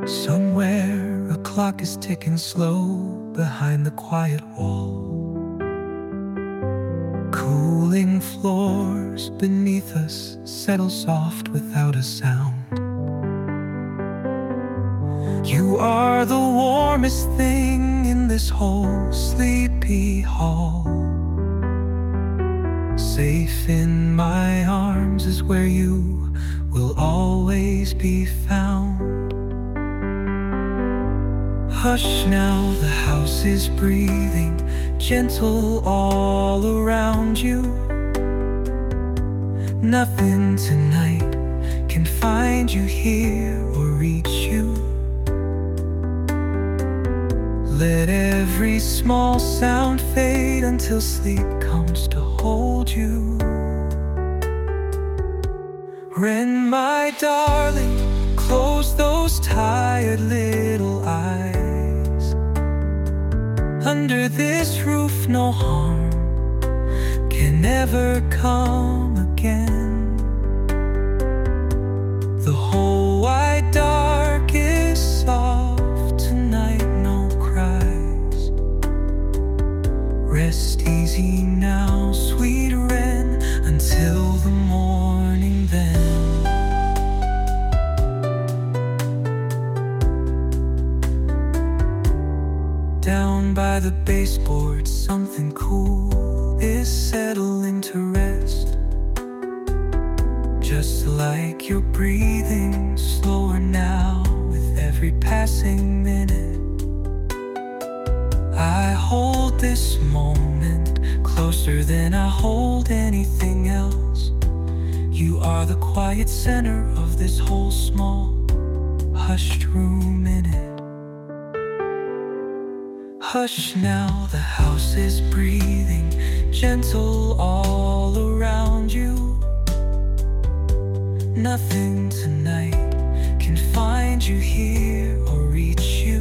Somewhere a clock is ticking slow behind the quiet wall. Cooling floors beneath us settle soft without a sound. You are the warmest thing in this whole sleepy hall. Safe in my arms is where you will always be found. Hush now, the house is breathing, gentle all around you. Nothing tonight can find you here or reach you. Let every small sound fade until sleep comes to hold you. Wren, my darling, close those tired little eyes. Under this roof no harm can ever come again. The whole wide dark is soft tonight, no cries. Rest easy now, sweet wren, until the morning then. Down by the baseboard, something cool is settling to rest. Just like you're breathing slower now with every passing minute. I hold this moment closer than I hold anything else. You are the quiet center of this whole small, hushed room in it. Hush now, the house is breathing, gentle all around you. Nothing tonight can find you here or reach you.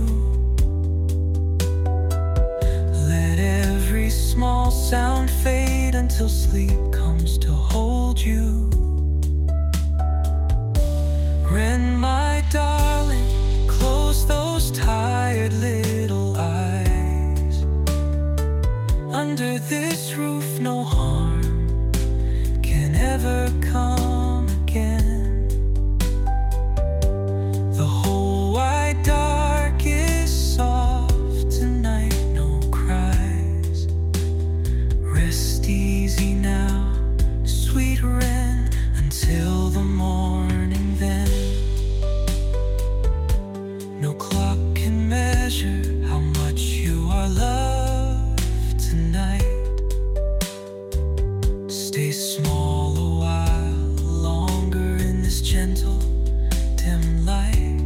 Let every small sound fade until sleep comes to hold you. Wren, my darling, close those tired little eyes. Under this roof no harm can ever come again. The whole wide dark is soft tonight, no cries. Rest easy now, sweet wren, until the morning then. No clock can measure how much you are loved tonight. Stay small a while longer in this gentle, dim light.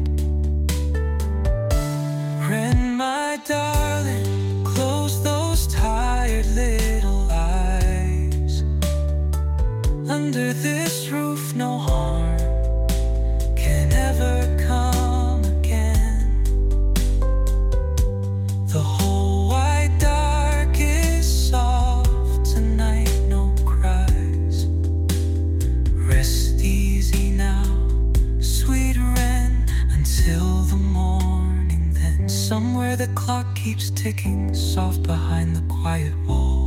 Wren, my darling, close those tired little eyes. Under this roof no harm can ever come again. The whole wide dark is soft tonight, no cries. Rest easy now, sweet wren, until the morning then. Somewhere the clock keeps ticking, soft behind the quiet wall.